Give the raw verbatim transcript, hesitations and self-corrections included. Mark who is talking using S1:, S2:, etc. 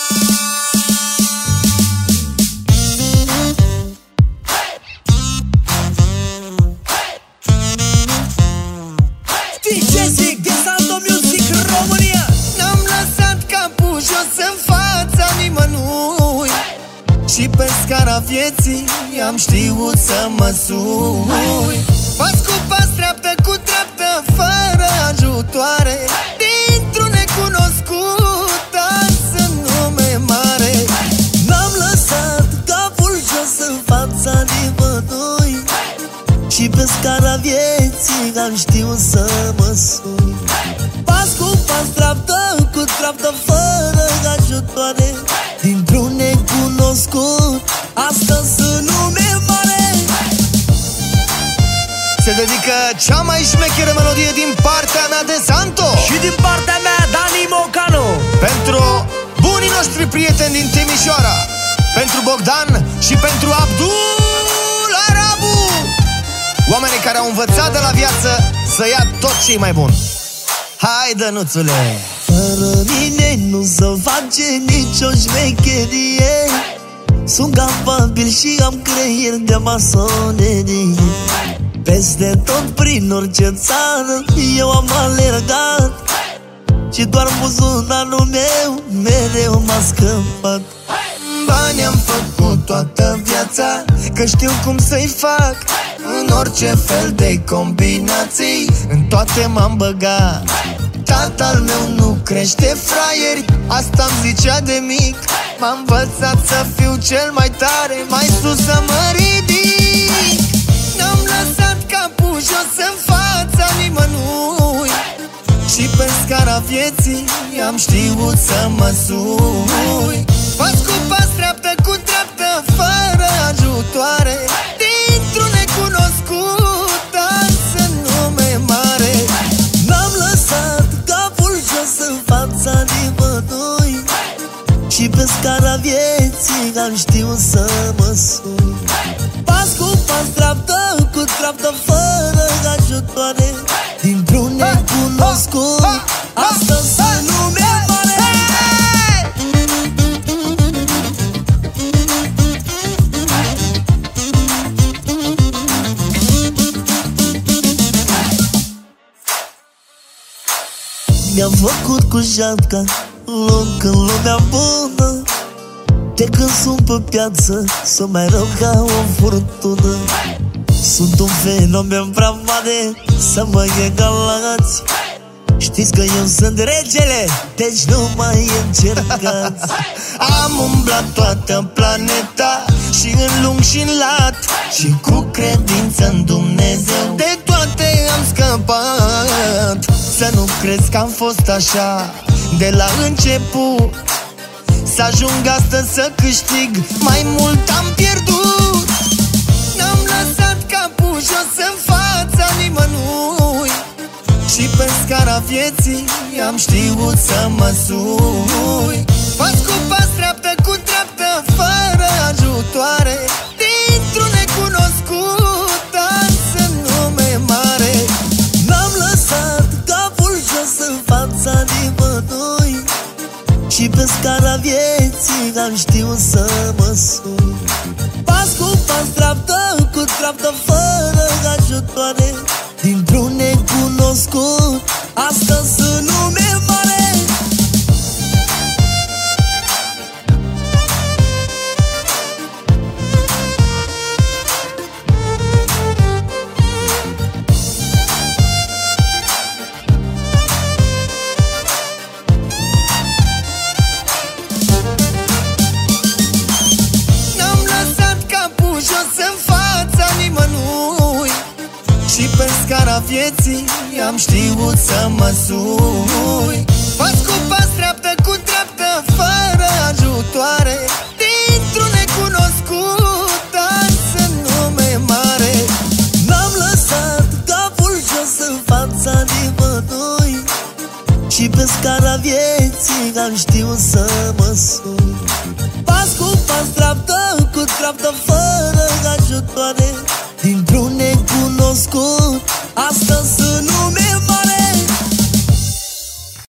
S1: Și pe scara vieții am știut să mă sui. Pas cu pas, treaptă cu treaptă, fără ajutoare, dintr-un necunoscut, azi în nume mare.
S2: N-am lăsat capul jos în fața nimănui și pe scara vieții am știut să mă sui. Pas cu pas, treaptă cu treaptă, fără ajutoare, dintr-un necunoscut, astăzi în lume mare.
S1: Se dedică cea mai șmecheră melodie din partea mea de Santo
S3: și din partea mea Dani Mocanu,
S1: pentru bunii noștri prieteni din Timișoara, pentru Bogdan și pentru Abdul Arabu, oamenii care au învățat de la viață să ia tot ce e mai bun. Hai, Dănuțule!
S2: Fără mine nu se face nicio șmecherie, sunt capabil și am creier de masonerie. Peste tot, prin orice țară, eu am alergat și doar buzunarul meu mereu m-a scăpat.
S1: Bani am făcut toată viața, că știu cum să-i fac. În orice fel de combinații, în toate m-am băgat. Tatăl meu nu crește fraieri, asta-mi zicea de mic. M-a învățat să fiu cel mai tare, mai sus să mă ridic. N-am lăsat capul jos în fața nimănui și pe scara vieții am știut să mă sui. Pas cu pas, treaptă cu treaptă, fără ajutoare, dintr-un necunoscut, azi în nume mare.
S2: N-am lăsat capul jos în fața nimănui și pe scara vieții am știut să mă sui. Pas cu pas, treaptă cu treaptă, fără ajutoare, dintr-un necunoscut, astăzi în lume mare. Mi-am făcut cu jatca loc în lumea bună, de când sunt pe piață să mai rău ca o furtună. Sunt un fenomen prea mare să mă egalați, știți că eu sunt regele, deci nu mai încercați.
S1: Am umblat toată planeta și în lung și în lat, și cu credință în Dumnezeu de toate am scăpat. Să nu crezi că am fost așa de la început, să ajung astăzi să câștig, mai mult am pierdut. N-am lăsat capul jos în fața nimănui și pe scara vieții am știut să mă sui. Pas cu pas, treaptă cu treaptă, fără ajutoare, dintr-un necunoscut, azi în nume mare.
S2: N-am lăsat capul jos în fața nimănui și pe scara vieții am știut să mă sui. Pas cu pas, treaptă cu treaptă, fără ajutoare, dintr-un necunoscut, astăzi în lume mare.
S1: Și pe scara vieții am știut să mă sui. Pas cu pas, treaptă cu treaptă, fără ajutoare, dintr-un necunoscut, azi în nume mare.
S2: N-am lăsat capul jos în fața nimănui și pe scara vieții am știut să mă sui. Pas cu pas, treaptă cu treaptă, fără ajutoare, dintr-un necunoscut, astăzi